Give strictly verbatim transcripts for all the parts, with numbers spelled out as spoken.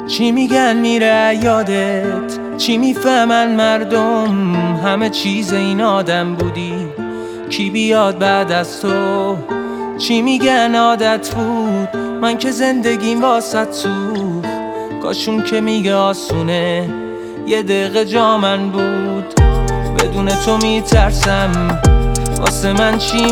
چی میگن میره یادت، چی میفهمن مردم، همه چیز این آدم بودی، کی بیاد بعد از تو؟ چی میگن عادت بود، من که زندگیم واسط سوخت، کاشون که میگه آسونه، یه دقیقه جا من بود. بدون تو میترسم، واسه من چی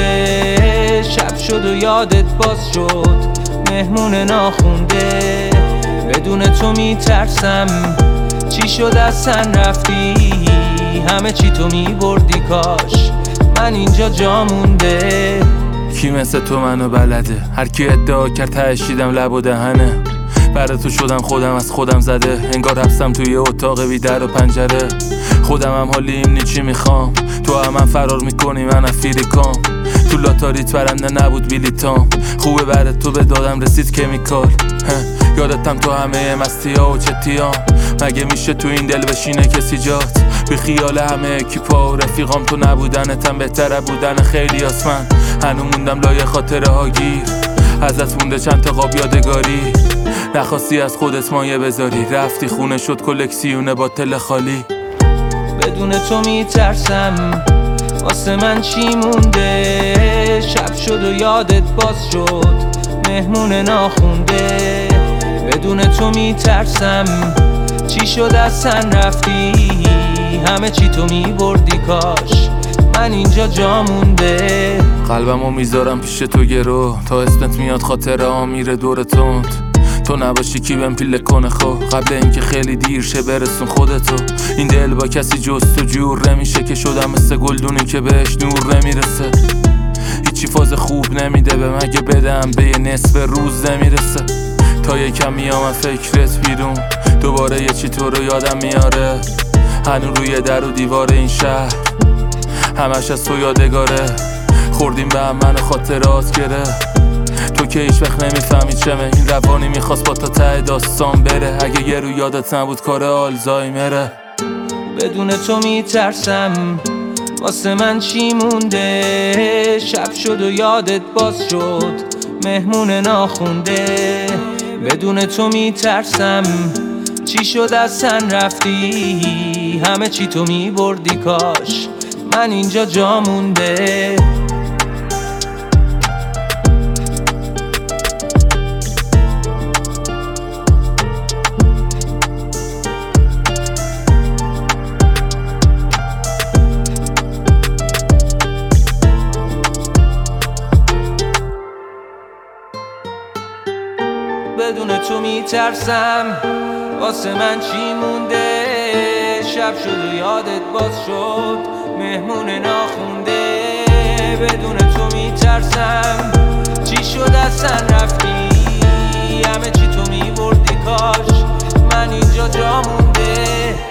مونده؟ شب شد و یادت باز شد، مهمون ناخونده. بدون تو میترسم، چی شد اصلا رفتی؟ همه چی تو میبردی، کاش من اینجا جا مونده. کی مثل تو منو بلده؟ هر کی ادعا کرد تهشیدم لب و دهنه. برای تو شدم خودم از خودم زده، انگار حبسم توی اتاق بی در و پنجره. خودم هم حالیم نی چی میخوام، تو هم, هم فرار میکنی من افریکام. تو لاتاریت برنده نبود بیلیتام، خوبه برای تو به دادم رسید کمیکال. یادتم تو همه مستی ها و چتیام، مگه میشه تو این دل بشینه کسی جات؟ بی خیال همه اکیپا و رفیقام، تو نبودنتم بهتره بودن خیلی آسمن. هنو موندم لای خاطره ها گیر، ازت مونده چند تا قاب یادگاری. نخواستی از خودت مایه بذاری، رفتی خونه شد کلکسیون باطل خالی. بدون تو میترسم، واسه من چی مونده؟ شب شد و یادت باز شد، مهمون ناخونده. بدون تو میترسم، چی شد اصلا رفتی؟ همه چی تو میبردی، کاش من اینجا جا مونده. قلبمو میذارم پیش تو گرو، تا اسمت میاد خاطره ها میره دور تند. تو نباشی کی بهم پیله کنه خو، قبل اینکه خیلی دیر شه برسون خودتو. این دل با کسی جز تو جور نمیشه، که شدم مثل گلدونی که بهش نور نمیرسه. هیچی فاز خوب نمیده به مگه بدم به یه نصف روز نمیرسه. تا یکم میام فکرت بیرون، دوباره یه چی تو رو یادم میاره. هنو روی در و دیوار این شهر، همش از تو یادگاره. خوردیم به هم من خاطرات گره، تو که هیچ وقت نمیفهمی چمه. این روانی میخواست با تا ته داستان بره، اگه یه رو یادت نبود کار آلزایمره. بدون تو میترسم، واسه من چی مونده؟ شب شد و یادت باز شد، مهمون ناخونده. بدون تو میترسم، چی شد اصلا رفتی؟ همه چی تو میبردی، کاش من اینجا جا مونده. بدون تو میترسم، واسه من چی مونده؟ شب شد و یادت باز شد، مهمون ناخونده. بدون تو میترسم، چی شد اصلا رفتی؟ همه چی تو میبردی، کاش من اینجا جا مونده.